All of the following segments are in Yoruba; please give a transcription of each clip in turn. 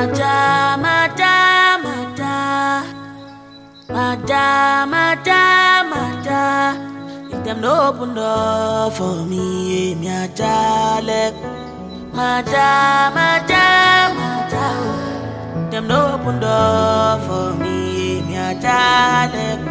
Mada. If them no open door for me, me a jalek. Mada. Them no open door for me, me a jalek.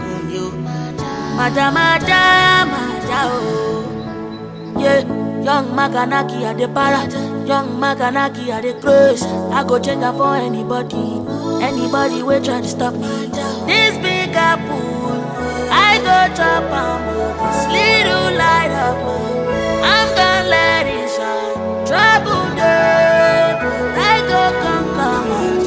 Mada, oh. Yeah, young Maganaki at the para, young Maganaki at the cruise. I go change her for anybody will try to stop me. This big apple, I go chop and move this little light of mine. I'm gonna let it shine. Trouble day, I go come,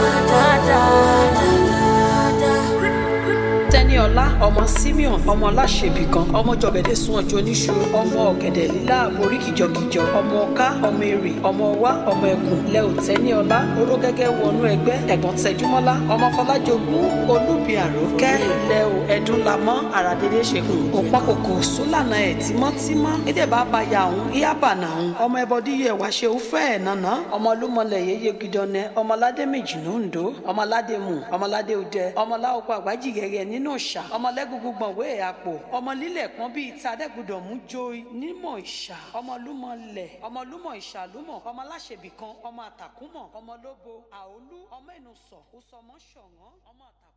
Teniola, ọmọ Simeon, ọmọ Láṣẹbìkan, ọmọ jọ̀gẹ̀dẹ̀ sún ọjọ́ oníṣu, ọmọ ọ̀gẹ̀dẹ̀ lílá orí kìjọkìjọ, ọmọ ọ̀ká, ọmọ èrè, ọmọ ọwá, ọmọ ẹkùn, lẹ́ò Teniola, oró gẹ́gẹ́ wọnú ẹgbẹ́, ẹ̀gbọ́n Tẹjúmọ́lá, ọmọ Fọlájogún, olúbi àrókẹ́, lẹ́ò ẹ̀dúnlamọ́, àràdédé ṣekùn, òpákòkò sólànà ẹ̀ tímọ́tímọ́, èdè bá ba ya òun, ìyábànà òun, ọmọ ẹbọdí yẹ wá ṣe òfẹ́ ẹ̀ nànà, ọmọ olúmọlẹ̀ yeye gidọ́nẹ, ọmọládé méjì lóńdó, ọmọládé mù, ọmọládé òdẹ, ọmọláwọ̀pọ̀ àgbájì gẹ́gẹ́ nínú ìṣà ọmọlẹ́gungun gbọ̀nwé àpò ọmọ lílẹ̀ kan bíi tadẹ́gbùdọ̀ mú jó nímọ̀ ìṣà ọmọlúmọlẹ̀ ọmọlúmọ̀ ìṣà lúmọ̀ ọmọ Láṣẹbìkan ọmọ àtàkùmọ̀ ọmọ lóbo àólú ọmọ ẹnusọ̀ òsọmọ ṣọ̀wọ́n ọmọ àtàkùn.